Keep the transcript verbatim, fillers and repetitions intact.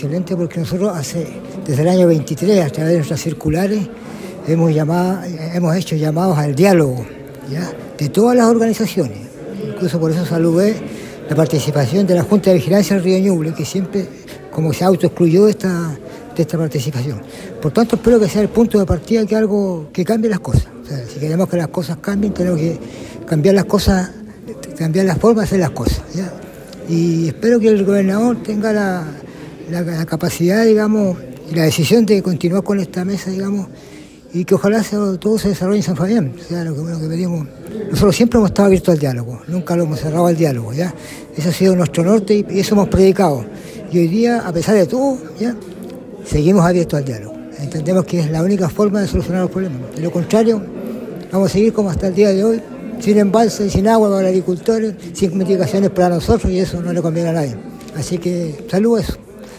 excelente porque nosotros hace, desde el año veintitrés, a través de nuestras circulares, hemos, llamado, hemos hecho llamados al diálogo, ¿ya?, de todas las organizaciones. Incluso por eso saludé la participación de la Junta de Vigilancia del Río Ñuble, que siempre como se autoexcluyó de esta, de esta participación. Por tanto, espero que sea el punto de partida que algo que cambie las cosas. O sea, si queremos que las cosas cambien, tenemos que cambiar las cosas, cambiar las formas de hacer las cosas, ¿ya? Y espero que el gobernador tenga la, la, la capacidad, digamos, y la decisión de continuar con esta mesa, digamos, y que ojalá sea, todo se desarrolle en San Fabián. O sea, lo que, lo que pedimos. Nosotros siempre hemos estado abiertos al diálogo, nunca lo hemos cerrado al diálogo, ¿ya? Ese ha sido nuestro norte y, y eso hemos predicado. Y hoy día, a pesar de todo, ¿ya?, seguimos abiertos al diálogo. Entendemos que es la única forma de solucionar los problemas. De lo contrario, vamos a seguir como hasta el día de hoy, sin embalse, sin agua para los agricultores, sin mitigaciones para nosotros, y eso no le conviene a nadie. Así que, salud eso.